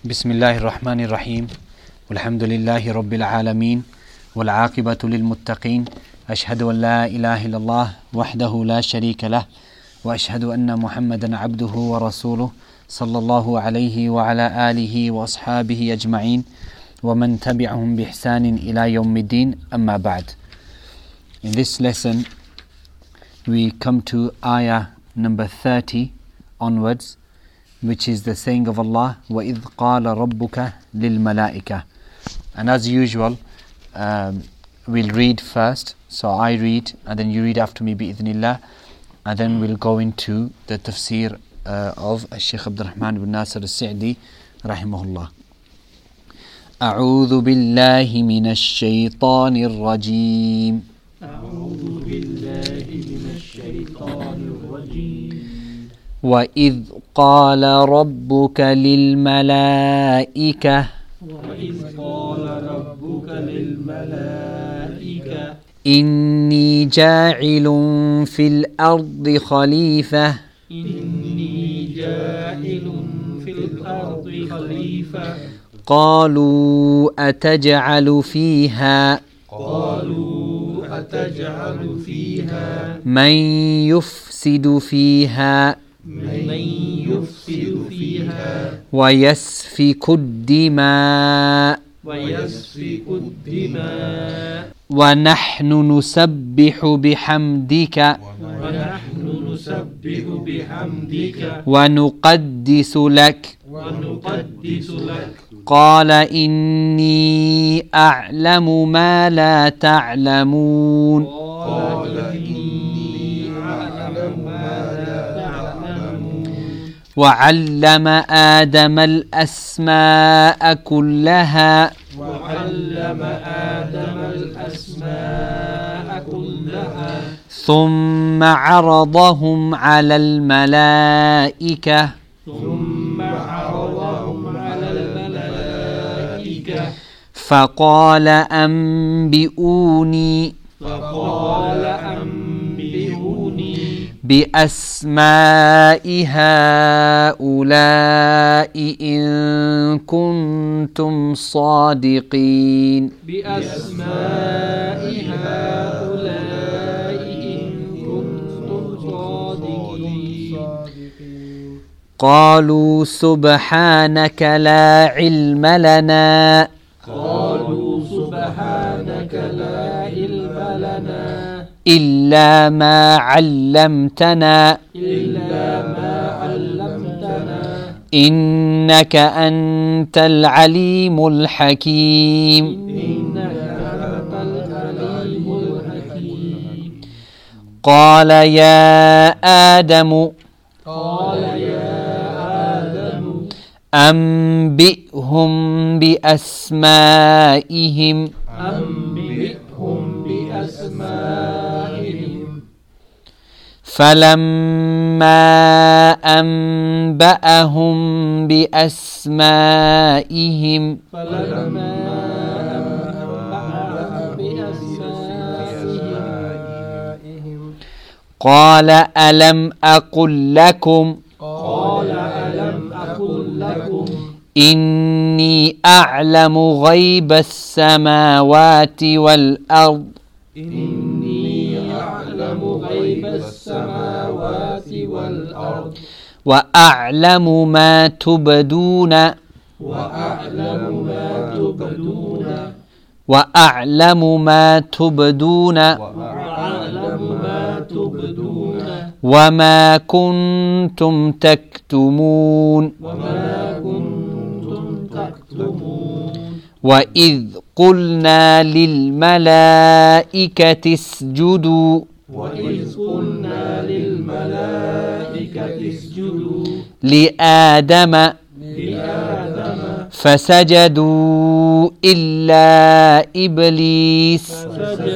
بسم الله الرحمن الرحيم والحمد لله رب العالمين والعاقبة للمتقين أشهد أن لا إله إلا الله وحده لا شريك له وأشهد أن محمدا عبده ورسوله صلى الله عليه وعلى آله وأصحابه أجمعين ومن تبعهم بإحسان إلى يوم الدين أما بعد. In this lesson we come to ayah number 30 onwards, which is the saying of Allah, وَإِذْ قَالَ رَبُّكَ لِلْمَلَائِكَةِ. And as usual, we'll read first. So I read and then you read after me bi'idhnillah, and then we'll go into the tafsir of Shaykh Abdul Rahman ibn Nasir al-Sa'di rahimahullah. أعوذ بالله من الشيطان الرجيم. أعوذ بالله من الشيطان الرجيم. وإذ قال ربك للملائكة إني جاعل في الأرض خليفة قالوا أتجعل فيها من يفسد فيها ويسفك الدماء ونحن نسبح بحمدك ونقدس لك قال إني أعلم ما لا تعلمون وعلم آدم الأسماء كلها ثم عرضهم على الملائكة فقال أنبئوني بأسماء هؤلاء إن كنتم صادقين. قالوا سبحانك لا علم لنا إلا ما علمتنا إنك أنت العليم الحكيم. قال يا آدم أنبئهم بأسمائهم فلما أنبأهم بأسمائهم قال ألم أقل لكم إني أعلم غيب السماوات والأرض وأعلم ما تبدون وما كنتم تكتمون. وإذ قلنا للملائكة اسجدوا لآدم فسجدوا إلا إبليس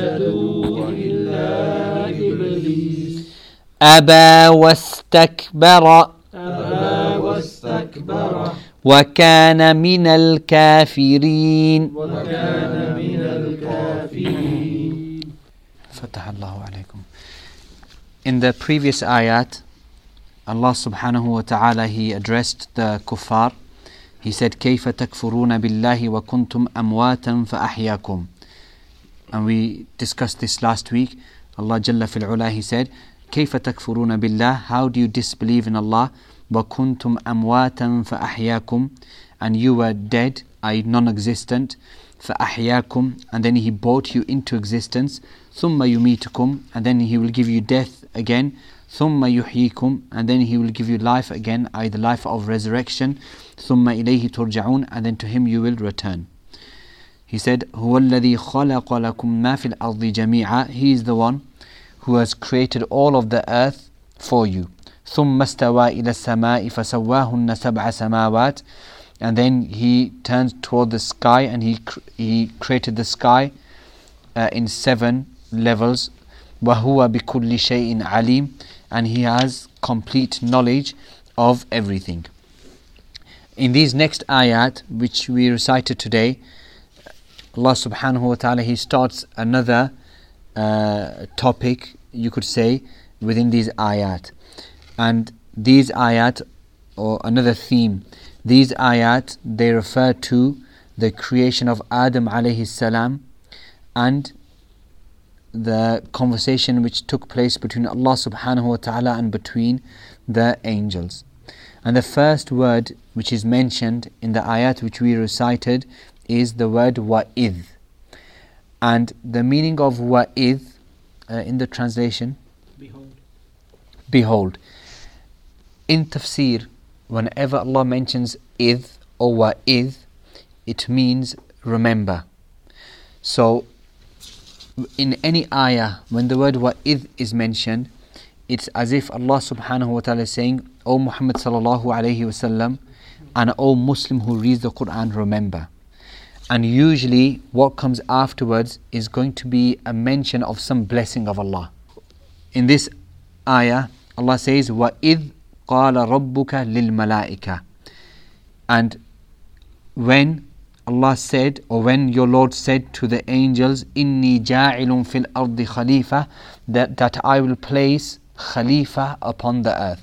أبى واستكبر وكان من الكافرين. فتح الله عليكم. In the previous ayat, Allah subhanahu wa ta'ala, He addressed the kuffar He said, كَيْفَ تَكْفُرُونَ بِاللَّهِ وَكُنْتُمْ أَمْوَاتًا فَأَحْيَاكُمْ. And we discussed this last week. Allah Jalla fil Ula, He said, كَيْفَ تَكْفُرُونَ بِاللَّهِ, how do you disbelieve in Allah? وَكُنْتُمْ أَمْوَاتًا فَأَحْيَاكُمْ, and you were dead, i.e. non-existent. فَأَحْيَاكُمْ, and then He brought you into existence. ثُمَّ يُمِيتُكُمْ, and then He will give you death again. ثُمَّ يُحْيِيكُمْ, and then He will give you life again, i.e. the life of resurrection. ثُمَّ إِلَيْهِ تُرْجَعُونَ, and then to Him you will return. He said, هُوَ الَّذِي خَلَقَ لَكُمْ مَا فِي الْأَرْضِ جَمِيعًا, He is the one who has created all of the earth for you. ثُمَّ اسْتَوَى إِلَى السَّمَاءِ فَسَوَّاهُنَّ سَبْعَ سَمَاوَاتٍ, and then He turned toward the sky and He created the sky in 7 levels. وَهُوَ بِكُلِّ شَيْءٍ عَلِيمٍ, and He has complete knowledge of everything. In these next ayat which we recited today, Allah subhanahu wa ta'ala, He starts another topic, you could say, within these ayat. And these ayat, or another theme, these ayat, they refer to the creation of Adam alayhi salam and the conversation which took place between Allah subhanahu wa ta'ala and between the angels. And the first word which is mentioned in the ayat which we recited is the word wa'idh. And the meaning of wa'idh in the translation, behold. In tafsir, whenever Allah mentions idh or wa'idh, it means remember. So in any ayah, when the word wa'idh is mentioned, it's as if Allah subhanahu wa ta'ala is saying, O Muhammad sallallahu alayhi wa sallam, and O Muslim who reads the Quran, remember. And usually what comes afterwards is going to be a mention of some blessing of Allah. In this ayah, Allah says, وَإِذْ قَالَ رَبُّكَ لِلْمَلَائِكَةِ, and when Allah said, or when your Lord said to the angels, إِنِّي جَاعِلٌ فِي الْأَرْضِ خَلِيفَةً, that I will place Khalifa upon the earth.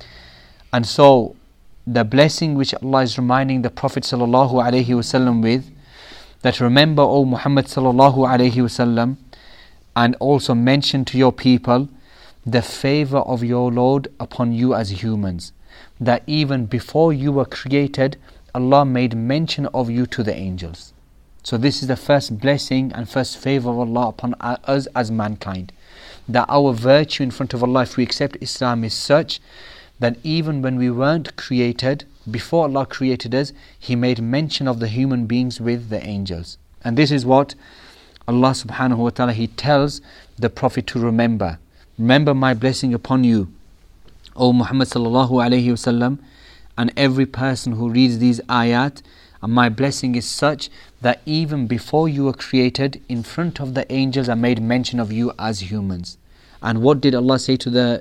And so the blessing which Allah is reminding the Prophet sallallahu alaihi wasallam with, that remember, O Muhammad sallallahu alaihi wasallam, and also mention to your people the favor of your Lord upon you as humans, that even before you were created, Allah made mention of you to the angels. So this is the first blessing and first favor of Allah upon us as mankind, that our virtue in front of Allah, if we accept Islam, is such that even when we weren't created, before Allah created us, He made mention of the human beings with the angels. And this is what Allah subhanahu wa ta'ala, He tells the Prophet to remember. Remember my blessing upon you, O Muhammad sallallahu alayhi wasallam, and every person who reads these ayat. And my blessing is such that even before you were created, in front of the angels, I made mention of you as humans. And what did Allah say to the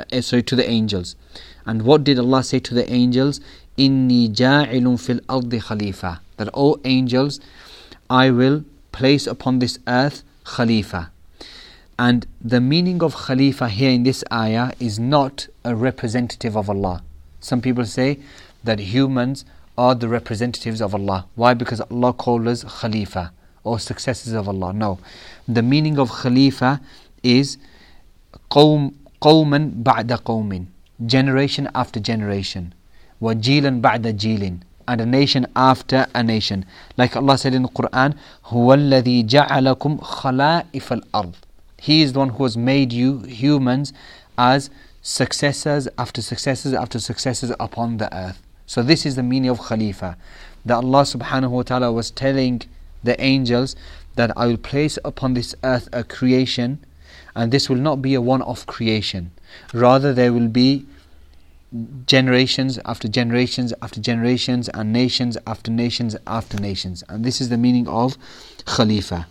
angels? And what did Allah say to the angels? Inni ja'ilun fil ardi khalifa, that O angels, I will place upon this earth Khalifa. And the meaning of Khalifa here in this ayah is not a representative of Allah. Some people say that humans are the representatives of Allah. Why? Because Allah called us Khalifa, or successors of Allah. No. The meaning of Khalifa is قوما بعد قوم, generation after generation, وجيلا بعد جيل, and a nation after a nation. Like Allah said in the Quran, هو الذي جعلكم خلائف الأرض. He is the one who has made you humans as successors after successors after successors upon the earth. So this is the meaning of Khalifa, that Allah subhanahu wa ta'ala was telling the angels that I will place upon this earth a creation, and this will not be a one-off creation. Rather, there will be generations after generations after generations, and nations after nations after nations. And this is the meaning of Khalifa.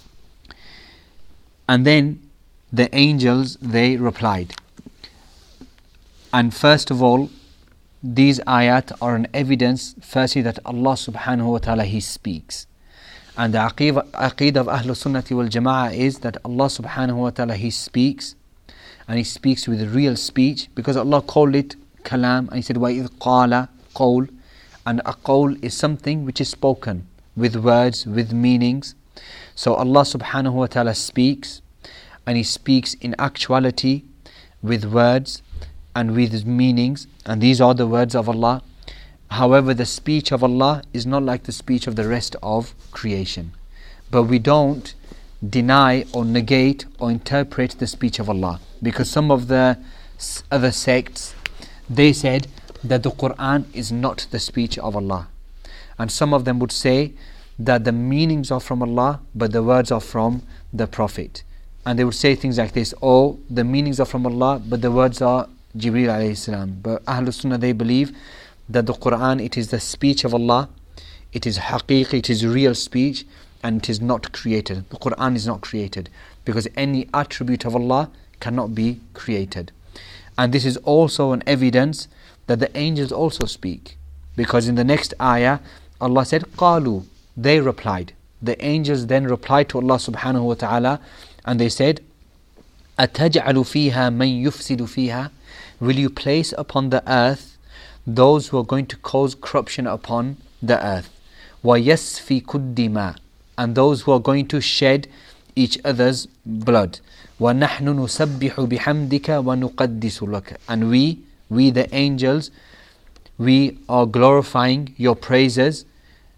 And then the angels, they replied. And first of all, these ayat are an evidence, firstly, that Allah subhanahu wa ta'ala, He speaks. And the aqeedah of Ahlul Sunnati wal Jama'ah is that Allah subhanahu wa ta'ala, He speaks, and He speaks with real speech, because Allah called it kalam, and He said, وَإِذْ قَالَ قَوْل, And a qawl is something which is spoken with words, with meanings. So Allah subhanahu wa ta'ala speaks, and He speaks in actuality with words and with meanings, and these are the words of Allah. However, the speech of Allah is not like the speech of the rest of creation. But we don't deny or negate or interpret the speech of Allah, because some of the other sects, they said that the Quran is not the speech of Allah, and some of them would say that the meanings are from Allah but the words are from the Prophet, and they would say things like this: oh, the meanings are from Allah but the words are Jibreel alayhi salam. But Ahlul Sunnah, they believe that the Quran, it is the speech of Allah, it is haqiq, it is real speech, and it is not created. The Quran is not created, because any attribute of Allah cannot be created. And this is also an evidence that the angels also speak, because in the next ayah Allah said qalu, they replied. The angels then replied to Allah subhanahu wa ta'ala, and they said, أَتَجْعَلُ فِيهَا مَنْ يُفْسِدُ فِيهَا, will you place upon the earth those who are going to cause corruption upon the earth, وَيَسْفِكُ الدِّمَاء, and those who are going to shed each other's blood, وَنَحْنُ نُسَبِّحُ بِحَمْدِكَ وَنُقَدِّسُ لَكَ, and we the angels, we are glorifying your praises,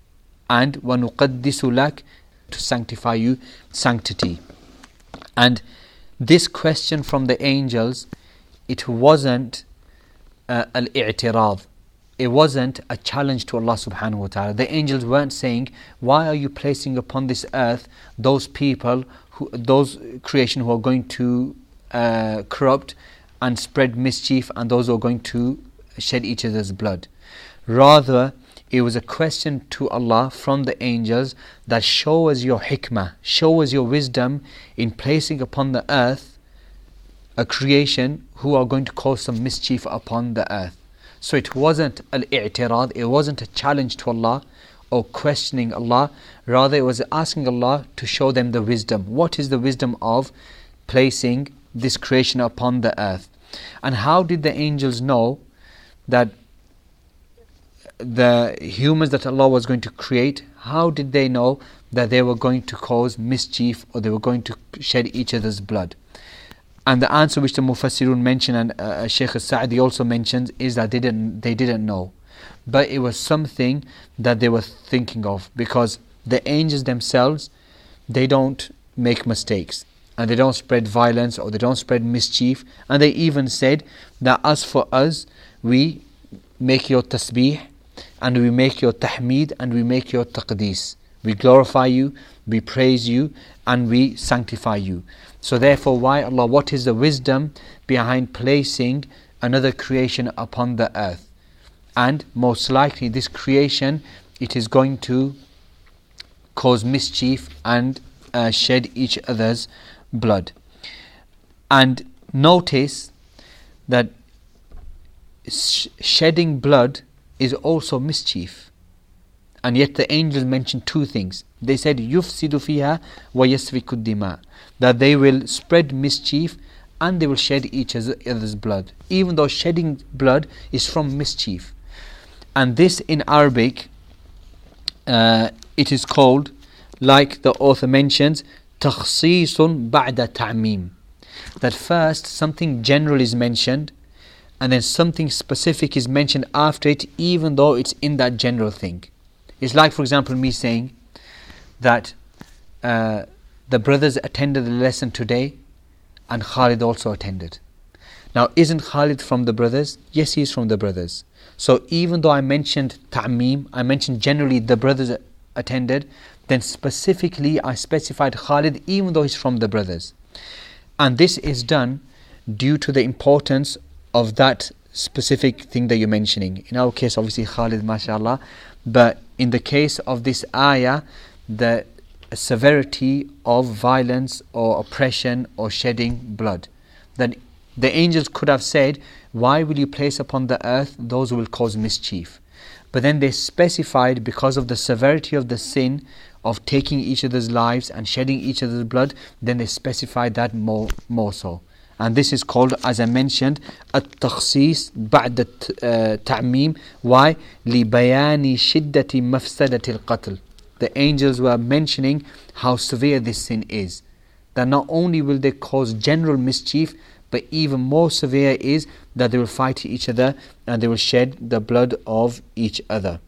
and وَنُقَدِّسُ لَكَ, to sanctify you, sanctity. And this question from the angels, it wasn't al-i'tirad, it wasn't a challenge to Allah subhanahu wa ta'ala. The angels weren't saying, why are you placing upon this earth those people, those creation who are going to corrupt and spread mischief, and those who are going to shed each other's blood. Rather, it was a question to Allah from the angels that show us your hikmah, show us your wisdom in placing upon the earth a creation who are going to cause some mischief upon the earth. So it wasn't al-i'tirad, it wasn't a challenge to Allah or questioning Allah. Rather, it was asking Allah to show them the wisdom. What is the wisdom of placing this creation upon the earth? And how did the angels know that the humans that Allah was going to create, how did they know that they were going to cause mischief or they were going to shed each other's blood? And the answer which the Mufassirun mentioned, and Shaykh al-Sa'di also mentions, is that they didn't know. But it was something that they were thinking of, because the angels themselves, they don't make mistakes, and they don't spread violence or they don't spread mischief. And they even said that as for us, we make your tasbih, and we make your tahmeed, and we make your taqdees. We glorify you, we praise you, and we sanctify you. So therefore, why Allah, what is the wisdom behind placing another creation upon the earth? And most likely this creation, it is going to cause mischief and shed each other's blood. And notice that shedding blood is also mischief. And yet the angels mentioned two things. They said, يُفْسِدُ فِيهَا وَيَسْفِكُ الدِّمَاء, that they will spread mischief and they will shed each other's blood. Even though shedding blood is from mischief. And this in Arabic, it is called, like the author mentions, تَخْصِيصٌ بَعْدَ تَعْمِيم. That first something general is mentioned, and then something specific is mentioned after it, even though it's in that general thing. It's like, for example, me saying that the brothers attended the lesson today and Khalid also attended. Now, isn't Khalid from the brothers? Yes, he is from the brothers. So even though I mentioned ta'meem, I mentioned generally the brothers attended, then specifically I specified Khalid even though he's from the brothers. And this is done due to the importance of that specific thing that you're mentioning. In our case, obviously Khalid, mashallah, but in the case of this ayah, the severity of violence or oppression or shedding blood, then the angels could have said, why will you place upon the earth those who will cause mischief? But then they specified, because of the severity of the sin of taking each other's lives and shedding each other's blood, then they specified that more so. And this is called, as I mentioned, التخصيص بعد التعميم. Why? لبيان شدة مفسدة القتل. The angels were mentioning how severe this sin is. That not only will they cause general mischief, but even more severe is that they will fight each other and they will shed the blood of each other.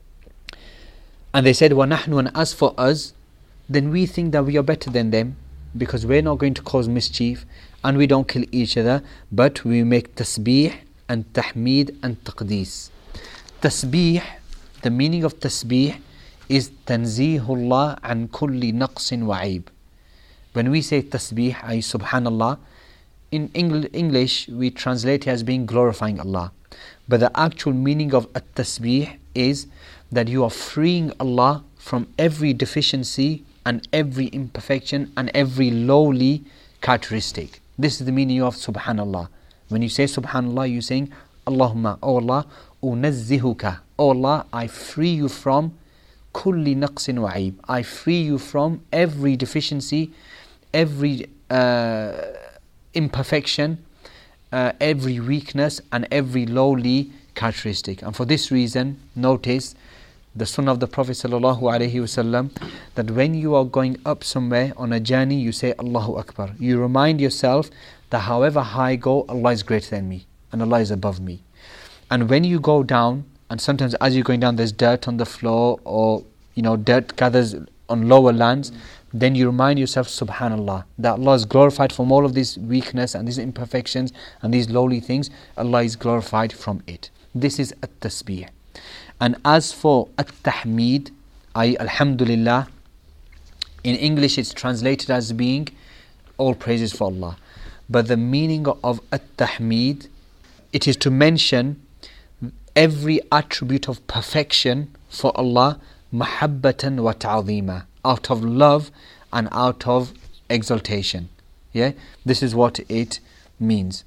And they said, وَنَحْنُ, and as for us, then we think that we are better than them, because we're not going to cause mischief and we don't kill each other, but we make tasbih and tahmid and taqdees. Tasbih, the meaning of tasbih is tanzihullah an kulli naqsin wa aib. When we say tasbih, ay subhanallah, in English we translate it as being glorifying Allah. But the actual meaning of at-tasbih is that you are freeing Allah from every deficiency and every imperfection and every lowly characteristic. This is the meaning of subhanallah. When you say subhanallah, you're saying, Allahumma, O Allah, unazzihuka, O Allah, I free you from kulli naqsin wa aib. I free you from every deficiency, every imperfection, every weakness and every lowly characteristic. And for this reason, notice the sunnah of the Prophet ﷺ, that when you are going up somewhere on a journey, you say Allahu Akbar. You remind yourself that however high I go, Allah is greater than me and Allah is above me. And when you go down, and sometimes as you're going down there's dirt on the floor, or dirt gathers on lower lands, then you remind yourself, subhanallah, that Allah is glorified from all of this weakness and these imperfections and these lowly things. Allah is glorified from it. This is at-tasbih. And as for at-tahmid, alhamdulillah, in English it's translated as being all praises for Allah. But the meaning of at-tahmid, it is to mention every attribute of perfection for Allah, mahabbatan wa ta'zima, out of love and out of exaltation. Yeah, this is what it means.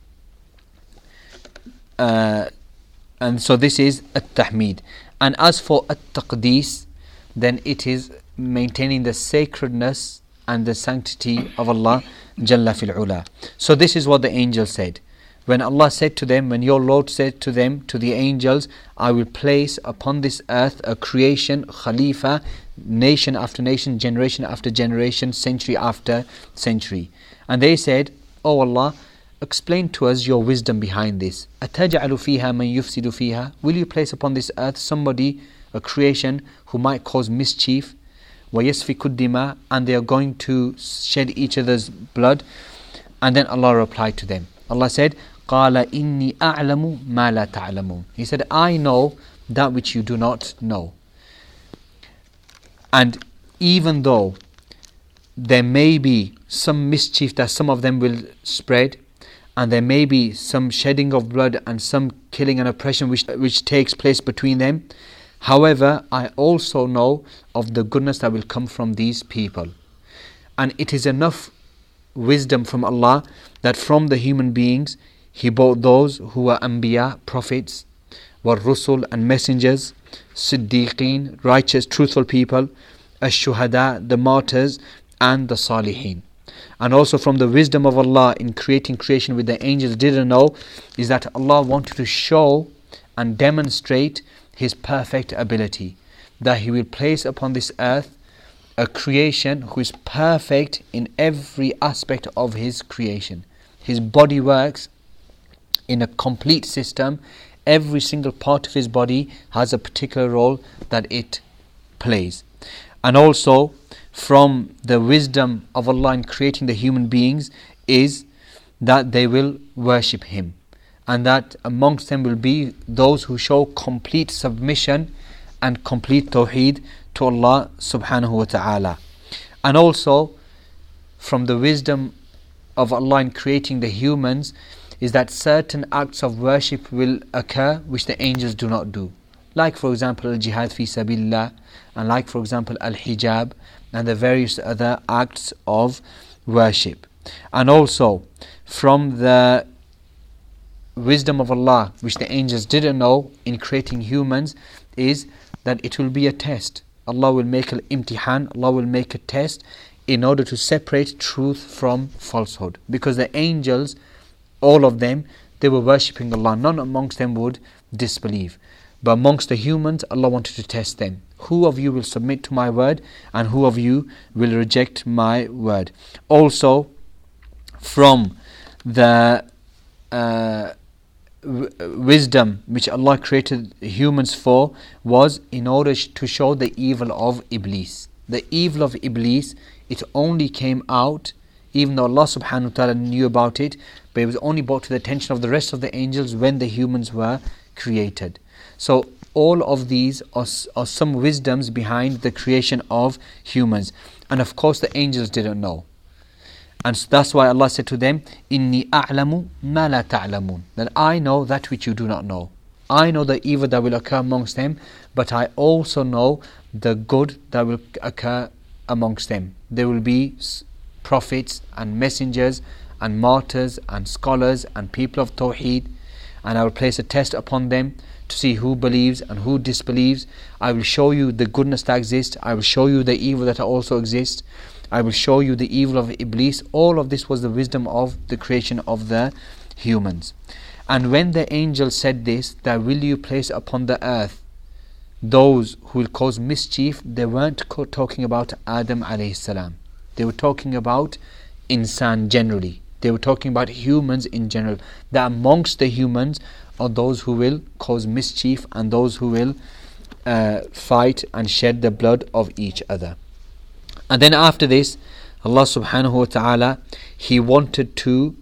And so this is at-tahmid. And as for at-taqdees, then it is maintaining the sacredness and the sanctity of Allah Jalla fil Ula. So this is what the angels said. When Allah said to them, when your Lord said to them, to the angels, I will place upon this earth a creation, khalifa, nation after nation, generation after generation, century after century. And they said, Oh Allah, explain to us your wisdom behind this. أَتَجْعَلُ فِيهَا مَنْ يُفْسِدُ فِيهَا. Will you place upon this earth somebody, a creation, who might cause mischief? وَيَسْفِكُ الدِّمَاء. And they are going to shed each other's blood. And then Allah replied to them. Allah said, قَالَ إِنِّي أَعْلَمُ مَا لَا تَعْلَمُونَ. He said, I know that which you do not know. And even though there may be some mischief that some of them will spread, and there may be some shedding of blood and some killing and oppression which takes place between them, however, I also know of the goodness that will come from these people. And it is enough wisdom from Allah that from the human beings He brought those who were Anbiya, prophets, were Rusul and messengers, Siddiqeen, righteous, truthful people, Ash-Shuhada, the martyrs, and the Salihin. And also from the wisdom of Allah in creating creation, which the angels didn't know, is that Allah wanted to show and demonstrate His perfect ability, that He will place upon this earth a creation who is perfect in every aspect of His creation. His body works in a complete system. Every single part of His body has a particular role that it plays. And also from the wisdom of Allah in creating the human beings is that they will worship Him, and that amongst them will be those who show complete submission and complete tawheed to Allah subhanahu wa ta'ala. And also from the wisdom of Allah in creating the humans is that certain acts of worship will occur which the angels do not do. Like for example al-jihad fi sabilillah, and like for example al-hijab, and the various other acts of worship. And also from the wisdom of Allah which the angels didn't know in creating humans is that it will be a test. Allah will make al-imtihan, Allah will make a test in order to separate truth from falsehood. Because the angels, all of them, they were worshipping Allah. None amongst them would disbelieve. But amongst the humans, Allah wanted to test them. Who of you will submit to my word, and who of you will reject my word? Also, from the wisdom which Allah created humans for was in order to show the evil of Iblis. The evil of Iblis, it only came out, even though Allah subhanahu wa ta'ala knew about it, but it was only brought to the attention of the rest of the angels when the humans were created. So all of these are some wisdoms behind the creation of humans. And of course the angels didn't know. And so that's why Allah said to them, Inni a'lamu ma la ta'lamun. That I know that which you do not know. I know the evil that will occur amongst them, but I also know the good that will occur amongst them. There will be prophets and messengers and martyrs and scholars and people of Tawheed, and I will place a test upon them to see who believes and who disbelieves. I will show you the goodness that exists. I will show you the evil that also exists. I will show you the evil of Iblis. All of this was the wisdom of the creation of the humans. And when the angel said this, that will you place upon the earth those who will cause mischief, they weren't talking about Adam alayhi salam. They were talking about insan generally. They were talking about humans in general. That amongst the humans are those who will cause mischief and those who will fight and shed the blood of each other. And then after this, Allah subhanahu wa ta'ala, He wanted to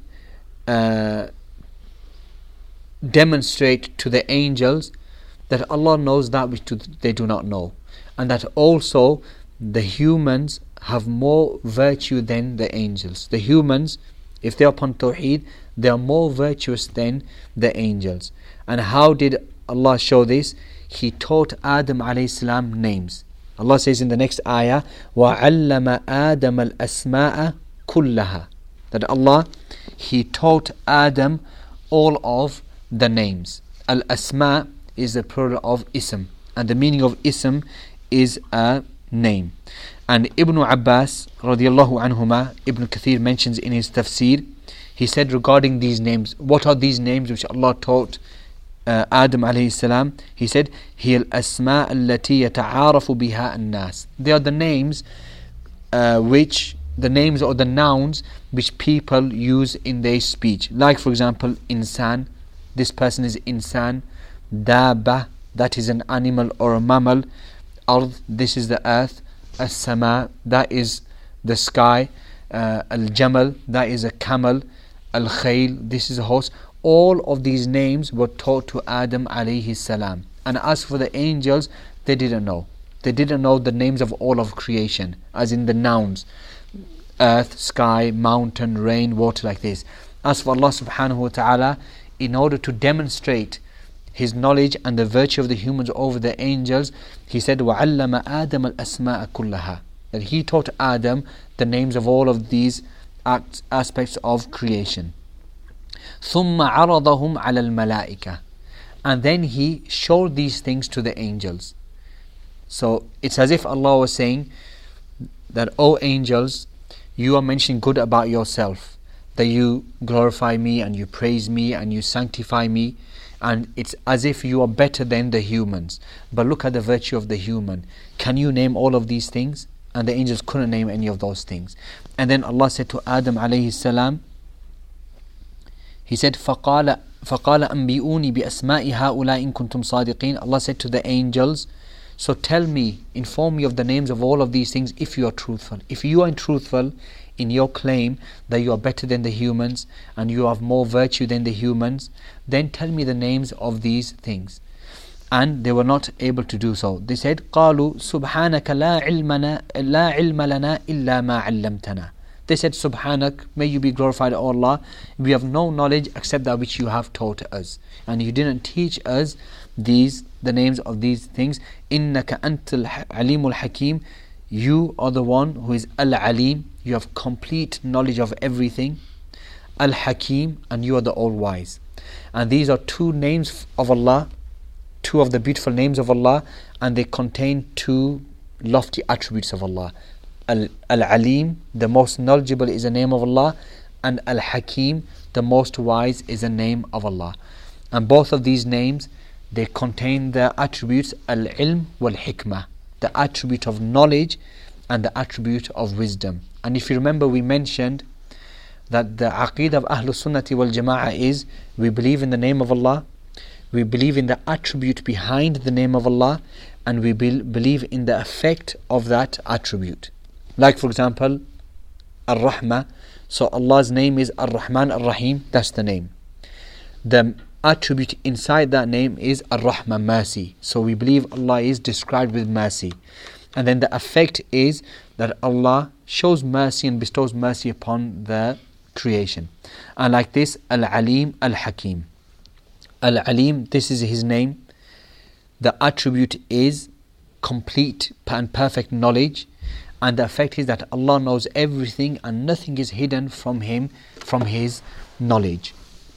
demonstrate to the angels that Allah knows that which they do not know, and that also the humans have more virtue than the angels. The humans, if they are upon Tawheed, they are more virtuous than the angels. And how did Allah show this? He taught Adam alayhi salam names. Allah says in the next ayah, وَعَلَّمَ آدَمَ الْأَسْمَاءَ كُلَّهَا. That Allah, He taught Adam all of the names. Al-Asma is the plural of ism, and the meaning of ism is a name. And Ibn Abbas radiallahu anhuma, Ibn Kathir mentions in his tafsir, he said regarding these names, what are these names which Allah taught Adam alayhi salam? He said, هي الأسماء التي يتعارف بها الناس. They are the names the names or the nouns which people use in their speech. Like for example, insan, this person is insan. Daba, that is an animal or a mammal. Ard, this is the earth. As-sama, that is the sky. Al-jamal, that is a camel. Al-khayl, this is a horse. All of these names were taught to Adam alayhi salam. And as for the angels, they didn't know. They didn't know the names of all of creation, as in the nouns. Earth, sky, mountain, rain, water, like this. As for Allah subhanahu wa ta'ala, in order to demonstrate His knowledge and the virtue of the humans over the angels, He said, وَعَلَّمَ آدَمَ الْأَسْمَاءَ كُلَّهَا. That He taught Adam the names of all of these aspects of creation. ثُمَّ عَرَضَهُمْ عَلَى الْمَلَائِكَةِ. And then He showed these things to the angels. So it's as if Allah was saying that, O angels, you are mentioning good about yourself, that you glorify me and you praise me and you sanctify me, and it's as if you are better than the humans. But look at the virtue of the human. Can you name all of these things? And the angels couldn't name any of those things. And then Allah said to Adam alayhi salam, He said, فَقَالَ أَنْبِئُونِي بِأَسْمَاءِ هَؤُلَاءِ إِن كُنْتُمْ صَادِقِينَ. Allah said to the angels, so tell me, inform me of the names of all of these things if you are truthful. If you are truthful in your claim that you are better than the humans and you have more virtue than the humans, then tell me the names of these things. And they were not able to do so. They said, قَالُوا سُبْحَانَكَ لَا عِلْمَ لَنَا إِلَّا مَا عَلَّمْتَنَا. They said, Subhanak, may you be glorified, O Allah. We have no knowledge except that which you have taught us. And you didn't teach us the names of these things. إِنَّكَ أَنْتَ الْعَلِيمُ الْحَكِيمُ. You are the one who is Al-Alim. You have complete knowledge of everything. Al-Hakim, and you are the All-Wise. And these are two names of Allah, two of the beautiful names of Allah, and they contain two lofty attributes of Allah. Al-Alim, the most knowledgeable, is a name of Allah, and Al-Hakim, the most wise, is a name of Allah. And both of these names, they contain the attributes Al-Ilm wal-Hikmah, the attribute of knowledge and the attribute of wisdom. And if you remember, we mentioned that the Aqeedah of Ahlus Sunnati wal Jama'ah is, we believe in the name of Allah, we believe in the attribute behind the name of Allah, and we believe in the effect of that attribute. Like for example, Ar-Rahmah. So Allah's name is Ar-Rahman Ar-Rahim, that's the name. The attribute inside that name is Ar-Rahmah, mercy. So we believe Allah is described with mercy. And then the effect is that Allah shows mercy and bestows mercy upon the creation. And like this, Al-Alim, Al-Hakim. Al-Alim, this is His name. The attribute is complete and perfect knowledge. And the effect is that Allah knows everything and nothing is hidden from Him, from His knowledge.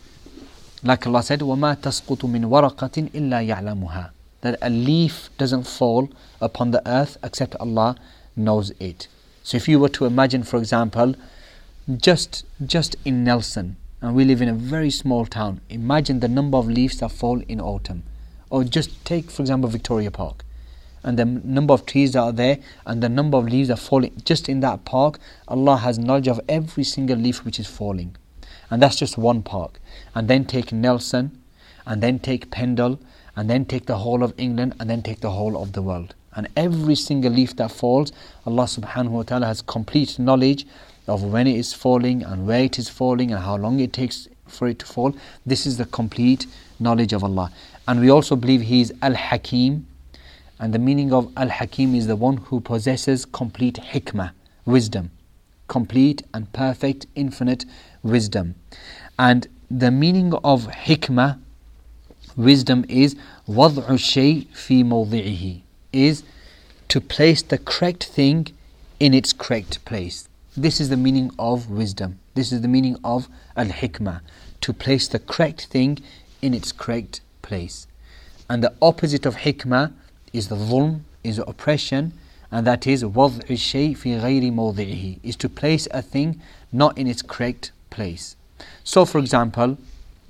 Like Allah said, وَمَا تَسْقُطُ مِنْ وَرَقَةٍ إِلَّا يَعْلَمُهَا. That a leaf doesn't fall upon the earth except Allah knows it. So if you were to imagine, for example, just in Nelson, and we live in a very small town, imagine the number of leaves that fall in autumn. Or just take, for example, Victoria Park, and the number of trees that are there, and the number of leaves that fall just in that park. Allah has knowledge of every single leaf which is falling. And that's just one park. And then take Nelson, and then take Pendle, and then take the whole of England, and then take the whole of the world. And every single leaf that falls, Allah subhanahu wa ta'ala has complete knowledge of when it is falling, and where it is falling, and how long it takes for it to fall. This is the complete knowledge of Allah. And we also believe He is Al-Hakim. And the meaning of Al-Hakim is the one who possesses complete hikmah, wisdom. Complete and perfect, infinite wisdom. And the meaning of hikmah, wisdom, is وَضْعُ الشَّيْءِ فِي مَوْضِعِهِ, is to place the correct thing in its correct place. This is the meaning of wisdom. This is the meaning of Al-Hikmah, to place the correct thing in its correct place. And the opposite of hikmah is the dhulm, is oppression, and that is وَضْعُ الشَّيْءِ فِي غَيْرِ مَوْضِعِهِ, is to place a thing not in its correct place. So for example,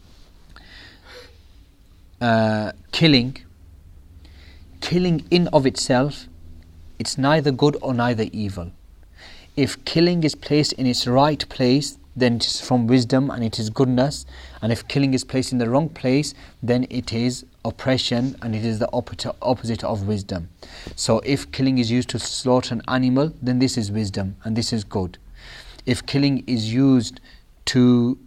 killing in of itself, it's neither good or neither evil. If killing is placed in its right place, then it is from wisdom and it is goodness. And if killing is placed in the wrong place, then it is oppression and it is the opposite of wisdom. So if killing is used to slaughter an animal, then this is wisdom and this is good. If killing is used to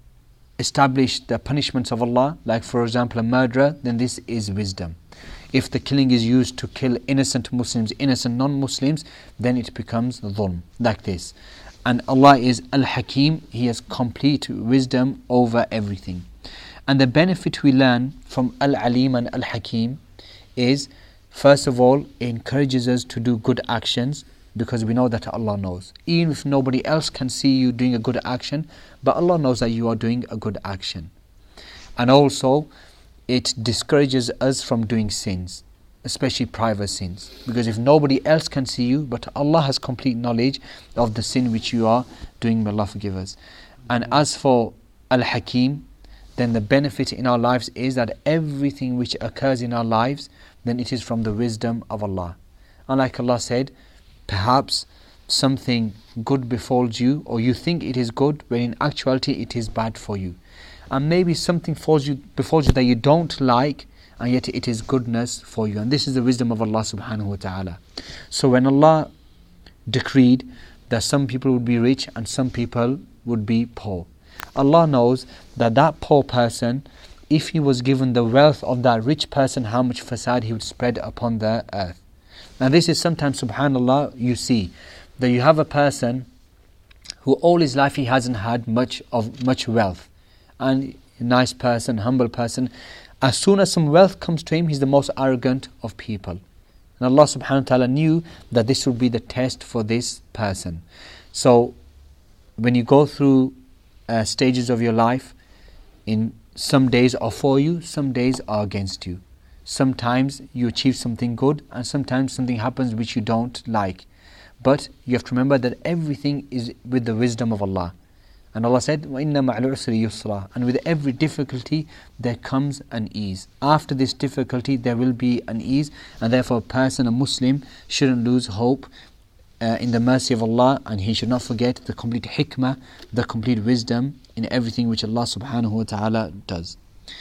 establish the punishments of Allah, like for example a murderer, then this is wisdom. If the killing is used to kill innocent Muslims, innocent non-Muslims, then it becomes dhulm, like this. And Allah is Al-Hakim, He has complete wisdom over everything. And the benefit we learn from Al-Alim and Al-Hakim is, first of all, it encourages us to do good actions, because we know that Allah knows. Even if nobody else can see you doing a good action, but Allah knows that you are doing a good action. And also, it discourages us from doing sins, especially private sins. Because if nobody else can see you, but Allah has complete knowledge of the sin which you are doing, may Allah forgive us. And as for Al-Hakim, then the benefit in our lives is that everything which occurs in our lives, then it is from the wisdom of Allah. And like Allah said, perhaps something good befalls you, or you think it is good, when in actuality it is bad for you. And maybe something befalls you that you don't like, and yet it is goodness for you. And this is the wisdom of Allah subhanahu wa ta'ala. So when Allah decreed that some people would be rich and some people would be poor, Allah knows that that poor person, if he was given the wealth of that rich person, how much fasad he would spread upon the earth. Now this is sometimes, subhanallah, you see that you have a person who all his life he hasn't had much wealth, and a nice person, humble person. As soon as some wealth comes to him, he's the most arrogant of people. And Allah subhanahu wa ta'ala knew that this would be the test for this person. So when you go through stages of your life, in some days are for you, some days are against you. Sometimes you achieve something good, and sometimes something happens which you don't like. But you have to remember that everything is with the wisdom of Allah. And Allah said, وَإِنَّ مَعَ الْعُسْرِ يُسْرًا. And with every difficulty there comes an ease. After this difficulty there will be an ease, and therefore a person, a Muslim, shouldn't lose hope in the mercy of Allah, and he should not forget the complete hikmah, the complete wisdom in everything which Allah subhanahu wa ta'ala does.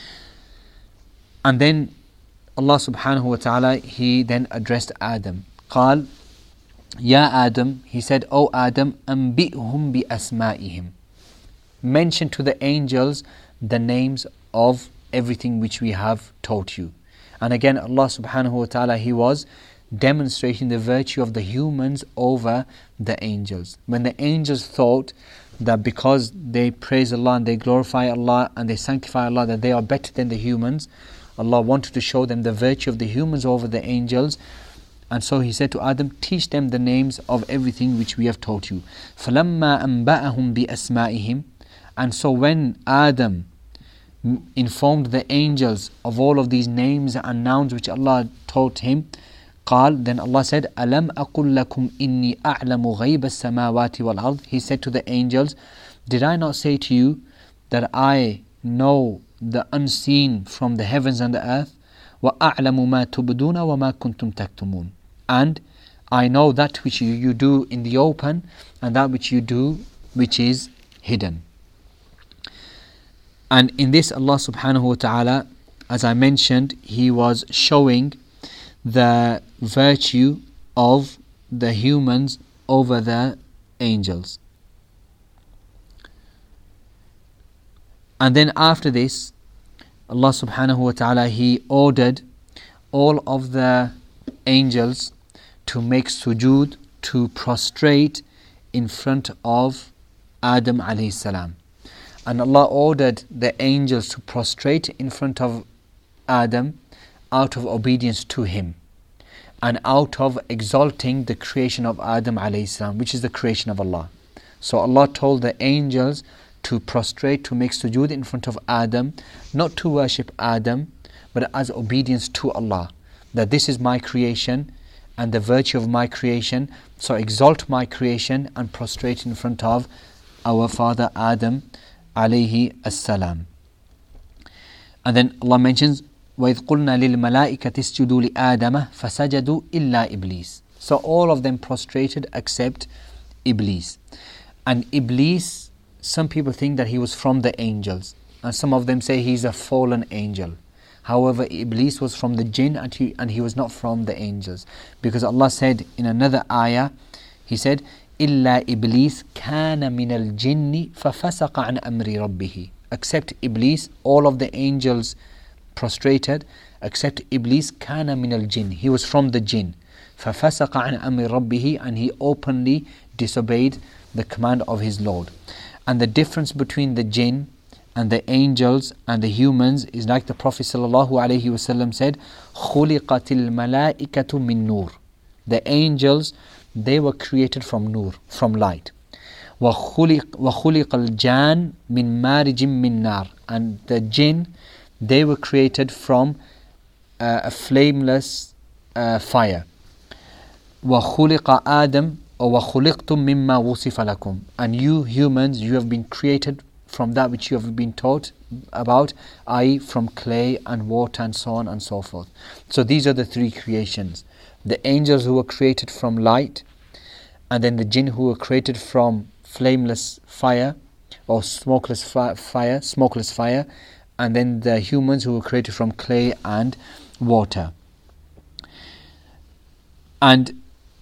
And then Allah subhanahu wa ta'ala, He then addressed Adam. قال Ya Adam, He said, O Adam, أنبئهم بأسمائهم. Mention to the angels the names of everything which we have taught you. And again, Allah subhanahu wa ta'ala, He was demonstrating the virtue of the humans over the angels. When the angels thought that because they praise Allah and they glorify Allah and they sanctify Allah, that they are better than the humans, Allah wanted to show them the virtue of the humans over the angels. And so He said to Adam, teach them the names of everything which we have taught you. فَلَمَّا أَنْبَأَهُمْ بِأَسْمَائِهِمْ. And so when Adam informed the angels of all of these names and nouns which Allah taught him, قال, then Allah said, أَلَمْ أَقُلْ لَكُمْ إِنِّي أَعْلَمُ غَيْبَ السَّمَاوَاتِ وَالْأَرْضِ. He said to the angels, did I not say to you that I know the unseen from the heavens and the earth? وَأَعْلَمُ مَا تُبْدُونَ وَمَا كُنْتُمْ تَكْتُمُونَ. And I know that which you do in the open and that which you do which is hidden. And in this, Allah subhanahu wa ta'ala, as I mentioned, He was showing the virtue of the humans over the angels. And then after this, Allah subhanahu wa ta'ala, He ordered all of the angels to make sujood, to prostrate in front of Adam alayhi salam. And Allah ordered the angels to prostrate in front of Adam out of obedience to him and out of exalting the creation of Adam alayhi salam, which is the creation of Allah. So Allah told the angels to prostrate, to make sujood in front of Adam, not to worship Adam, but as obedience to Allah. That this is my creation and the virtue of my creation, so exalt my creation and prostrate in front of our father Adam alayhi as-salam. And then Allah mentions, وَإِذْ قُلْنَا لِلْمَلَائِكَةِ اسْجُدُوا لِآدَمَ فَسَجَدُوا إِلَّا إِبْلِيسَ. So all of them prostrated except Iblis. And Iblis, some people think that he was from the angels, and some of them say he's a fallen angel. However, Iblis was from the jinn and he was not from the angels, because Allah said in another ayah, He said, إِلَّا إِبْلِيسَ كَانَ مِنَ الْجِنِّ فَفَسَقَ عَنْ أَمْرِ رَبِّهِ. Except Iblis, all of the angels prostrated, except Iblis, كَانَ مِنَ الْجِنِّ. He was from the jinn. فَفَسَقَ عَنْ أَمْرِ رَبِّهِ. And he openly disobeyed the command of his Lord. And the difference between the jinn and the angels and the humans is like the Prophet ﷺ said, خُلِقَتِ الْمَلَائِكَةُ مِن نُور. The angels, they were created from nur, from light. وَخُلِقَ الْجَانِ مِن مَارِجٍ مِن نَار. And the jinn, they were created from a flameless fire. وَخُلِقَ آدَمْ وَخُلِقْتُم مِمَّا وُصِفَ لَكُمْ. And you humans, you have been created from that which you have been taught about, i.e. from clay and water and so on and so forth. So these are the three creations. The angels who were created from light, and then the jinn who were created from flameless fire or smokeless fire, and then the humans who were created from clay and water. And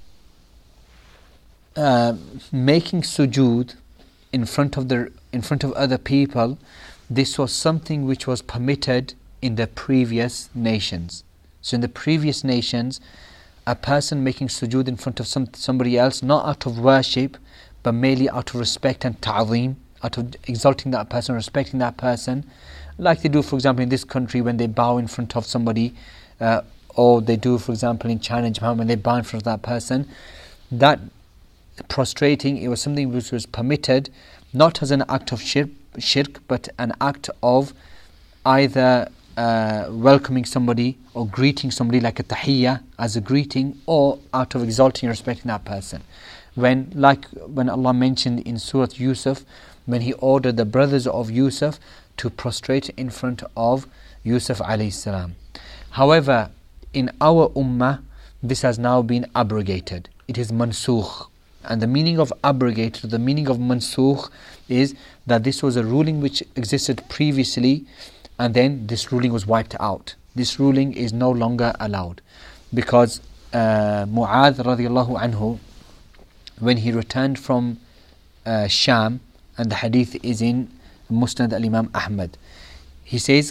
making sujood in front of other people, this was something which was permitted in the previous nations. So in the previous nations, a person making sujood in front of somebody else, not out of worship, but merely out of respect and ta'zeem, out of exalting that person, respecting that person, like they do, for example, in this country when they bow in front of somebody, or they do, for example, in China and Japan when they bow in front of that person. That prostrating, it was something which was permitted, not as an act of shirk, but an act of either welcoming somebody or greeting somebody like a tahiyyah as a greeting, or out of exalting and respecting that person. When Allah mentioned in Surah Yusuf, when He ordered the brothers of Yusuf to prostrate in front of Yusuf alayhi salam. However, in our ummah, this has now been abrogated. It is mansukh. And the meaning of abrogated, the meaning of mansukh, is that this was a ruling which existed previously, and then this ruling was wiped out. This ruling is no longer allowed. Because Mu'adh radiallahu anhu, when he returned from Sham, and the hadith is in Musnad al-Imam Ahmad, he says,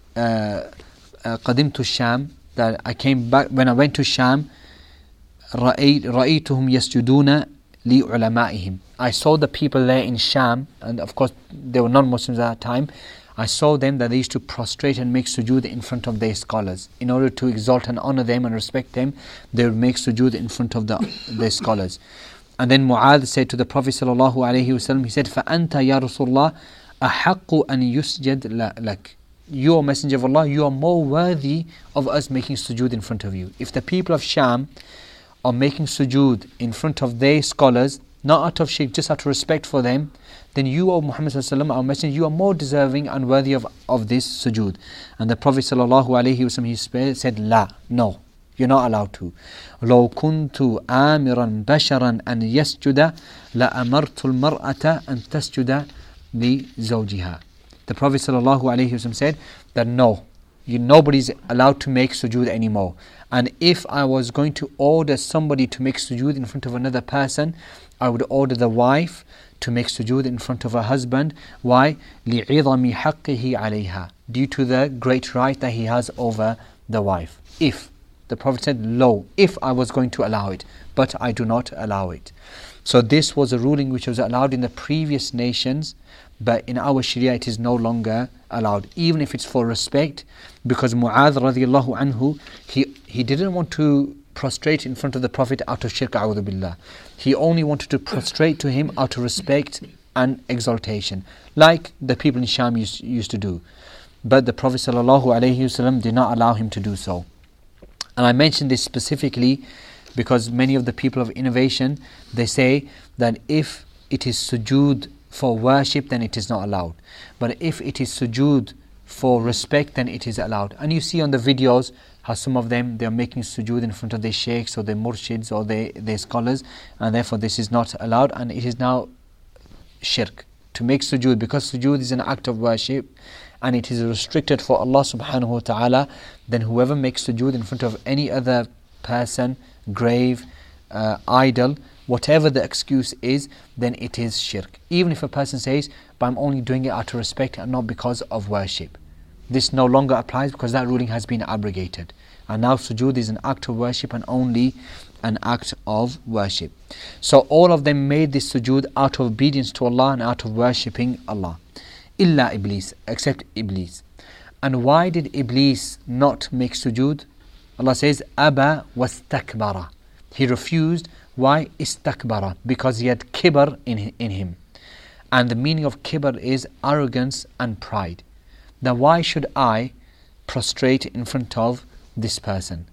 قدمت الشام, that I came back, when I went to Sham, رأيتهم يسجدون لعلمائهم. I saw the people there in Sham, and of course they were non-Muslims at that time. I saw them that they used to prostrate and make sujood in front of their scholars. In order to exalt and honor them and respect them, they would make sujood in front of their scholars. And then Mu'adh said to the Prophet sallallahu alaihi wasallam, he said, فَأَنْتَ يَا رَسُولَ اللَّهِ أَحَقُّ أَنْ يُسْجَدْ لَكَ. You, O Messenger of Allah, you are more worthy of us making sujood in front of you. If the people of Sham are making sujood in front of their scholars, not out of shirk, just out of respect for them, then you, O Muhammad sallallahu alaihi wasallam, our messenger, you are more deserving and worthy of this sujood. And the Prophet sallallahu alaihi wasallam, he said, La, no, you're not allowed to. لو كنت آمرا بشرا أن يسجد لأمرت المرأة أن تسجد لزوجها. The Prophet sallallahu alaihi wasallam said that no, nobody's allowed to make sujood anymore. And if I was going to order somebody to make sujood in front of another person, I would order the wife to make sujood in front of her husband. Why? لِعِظَمِ حَقِّهِ عَلَيْهَا, due to the great right that he has over the wife. If, the Prophet said, lo, if I was going to allow it, but I do not allow it. So this was a ruling which was allowed in the previous nations, but in our Sharia it is no longer allowed, even if it's for respect, because Mu'adh radiallahu anhu, he didn't want to prostrate in front of the Prophet out of shirk, a'udhu billah. He only wanted to prostrate to him out of respect and exaltation, like the people in Sham used to do. But the Prophet sallallahu alaihi wasallam did not allow him to do so. And I mention this specifically because many of the people of innovation, they say that if it is sujood for worship, then it is not allowed. But if it is sujood for respect, then it is allowed. And you see on the videos how some of them, they are making sujood in front of their sheikhs or their murshids or their scholars, and therefore this is not allowed, and it is now shirk to make sujood, because sujood is an act of worship and it is restricted for Allah subhanahu wa ta'ala. Then whoever makes sujood in front of any other person, grave, idol, whatever the excuse is, then it is shirk. Even if a person says, but I'm only doing it out of respect and not because of worship. This no longer applies because that ruling has been abrogated. And now sujood is an act of worship and only an act of worship. So all of them made this sujood out of obedience to Allah and out of worshipping Allah. Illa Iblis, except Iblis. And why did Iblis not make sujood? Allah says, Aba wastakbara. He refused. Why? Istakbara, because he had kibr in him. And the meaning of kibr is arrogance and pride. Now why should I prostrate in front of this person?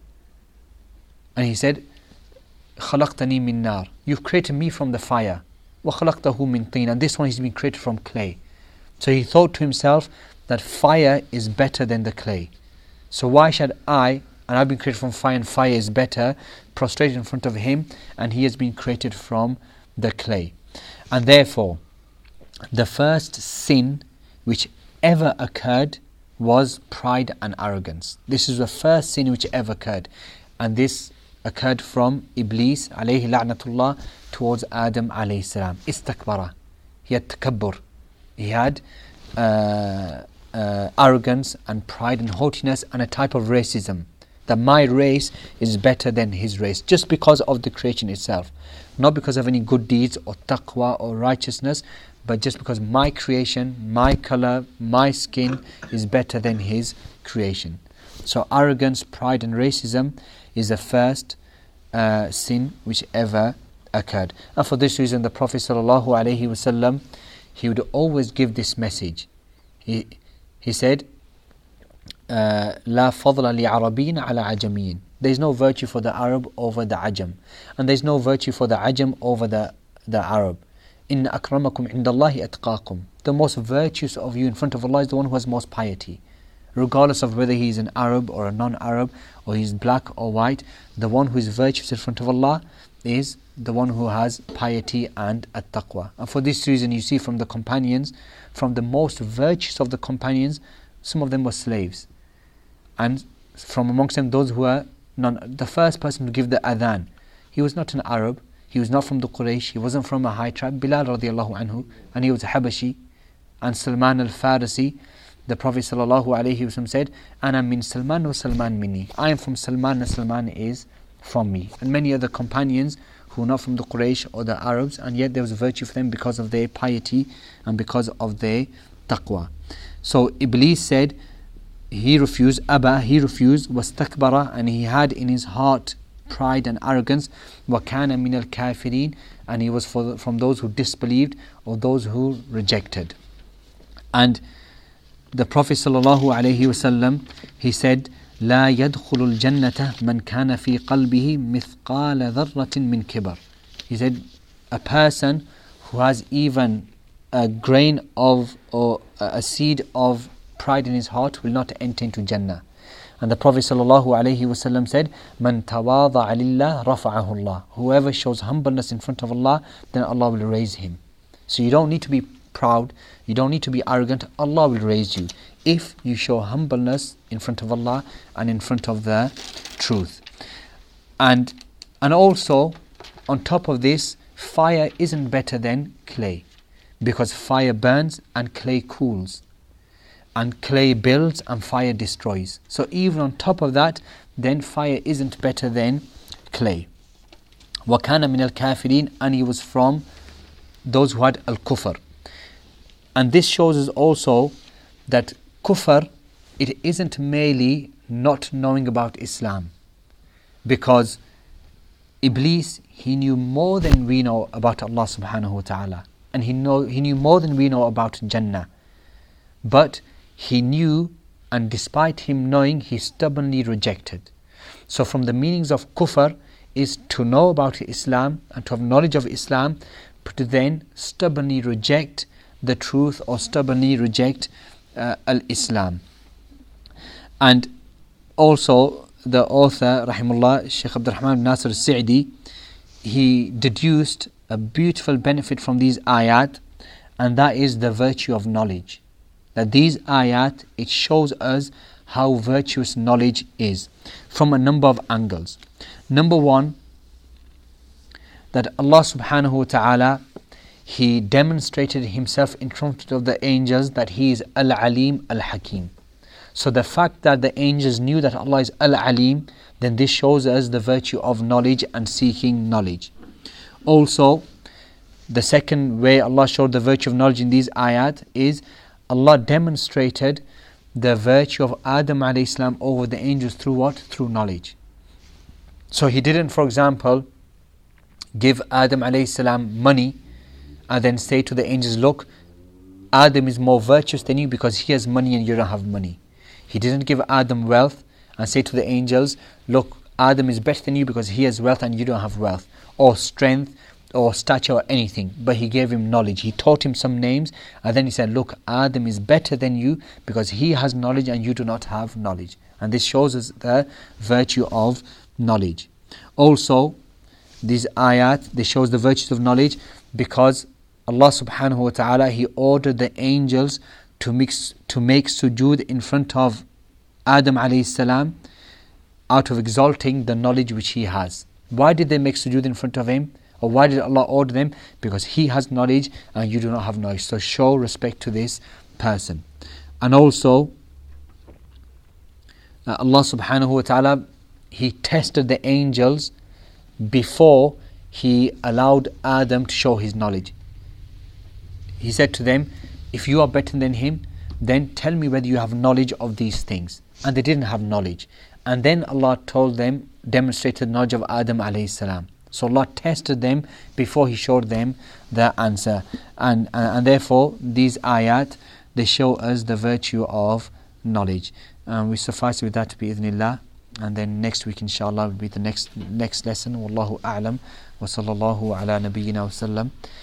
And he said, خَلَقْتَنِي مِن نَار. You've created me from the fire. وَخَلَقْتَهُ مِن طِينٍ. And this one has been created from clay. So he thought to himself that fire is better than the clay. So why should I, and I've been created from fire and fire is better, prostrate in front of him and he has been created from the clay? And therefore, the first sin which ever occurred was pride and arrogance. This is the first sin which ever occurred. And this occurred from Iblis alayhi la'natullah towards Adam alayhi salam. Istakbara. He had takabbur. He had arrogance and pride and haughtiness and a type of racism. That my race is better than his race, just because of the creation itself. Not because of any good deeds or taqwa or righteousness, but just because my creation, my color, my skin is better than his creation. So arrogance, pride and racism is the first sin which ever occurred. And for this reason the Prophet ﷺ, he would always give this message. He said, لا فضل لعربين على عجمين. There is no virtue for the Arab over the Ajam, and there is no virtue for the Ajam over the Arab. إن أكرمكم عند الله أتقاكم. The most virtuous of you in front of Allah is the one who has most piety. Regardless of whether he is an Arab or a non-Arab, or he is black or white, the one who is virtuous in front of Allah is the one who has piety and at-taqwa. And for this reason you see from the companions, from the most virtuous of the companions, some of them were slaves. And from amongst them those who were the first person to give the adhan, he was not an Arab, he was not from the Quraysh, he wasn't from a high tribe, Bilal radiallahu anhu, and he was a Habashi. And Salman al-Farisi, the Prophet ﷺ said, Ana min Salman wa Salman minni. I am from Salman and Salman is from me. And many other companions who were not from the Quraysh or the Arabs, and yet there was virtue for them because of their piety and because of their taqwa. So Iblis said, he refused, he refused, wastakbara, and he had in his heart pride and arrogance, وَكَانَ مِنَ الْكَافِرِينَ, and he was from those who disbelieved or those who rejected. And the Prophet ﷺ, he said, لا يدخل الجنة من كان في قلبه مثقال ذرة من كبر. He said, a person who has even a grain of, or a seed of pride in his heart will not enter into Jannah. And the Prophet ﷺ said, من تواضع لله رفعه الله. Whoever shows humbleness in front of Allah, then Allah will raise him. So you don't need to be proud, you don't need to be arrogant, Allah will raise you if you show humbleness in front of Allah and in front of the truth. And also, on top of this, fire isn't better than clay, because fire burns and clay cools, and clay builds and fire destroys. So even on top of that, then fire isn't better than clay. وَكَانَ مِنَ الْكَافِرِينَ, and he was from those who had al-kufr. And this shows us also that kufr, it isn't merely not knowing about Islam, because Iblis, he knew more than we know about Allah subhanahu wa ta'ala, and he knew more than we know about Jannah. But he knew, and despite him knowing, he stubbornly rejected. So from the meanings of kufr is to know about Islam and to have knowledge of Islam, but to then stubbornly reject the truth or stubbornly reject al-Islam. And also the author, rahimullah, Shaykh Abdul Rahman Nasir al-Sa'di, he deduced a beautiful benefit from these ayat, and that is the virtue of knowledge. That these ayat, it shows us how virtuous knowledge is from a number of angles. Number one, that Allah subhanahu wa ta'ala, he demonstrated himself in front of the angels that he is Al-Alim Al-Hakim. So the fact that the angels knew that Allah is Al-Alim, then this shows us the virtue of knowledge and seeking knowledge. Also, the second way Allah showed the virtue of knowledge in these ayat is Allah demonstrated the virtue of Adam alayhi salam over the angels through what? Through knowledge. So he didn't, for example, give Adam alayhi salam money and then say to the angels, look, Adam is more virtuous than you because he has money and you don't have money. He didn't give Adam wealth and say to the angels, look, Adam is better than you because he has wealth and you don't have wealth, or strength or stature or anything. But he gave him knowledge. He taught him some names, and then he said, look, Adam is better than you because he has knowledge and you do not have knowledge. And this shows us the virtue of knowledge. Also, these ayat, they shows the virtues of knowledge because Allah subhanahu wa ta'ala, he ordered the angels to make sujood in front of Adam alayhi salam out of exalting the knowledge which he has. Why did they make sujood in front of him? Or why did Allah order them? Because he has knowledge and you do not have knowledge. So show respect to this person. And also, Allah subhanahu wa ta'ala, he tested the angels before he allowed Adam to show his knowledge. He said to them, if you are better than him, then tell me whether you have knowledge of these things. And they didn't have knowledge. And then Allah told them, demonstrated the knowledge of Adam alayhi salam. So Allah tested them before He showed them the answer. And therefore, these ayat, they show us the virtue of knowledge. We suffice with that bi-idhnillah, and then next week inshallah will be the next lesson. Wallahu a'lam wa sallallahu ala nabiyyina wa sallam.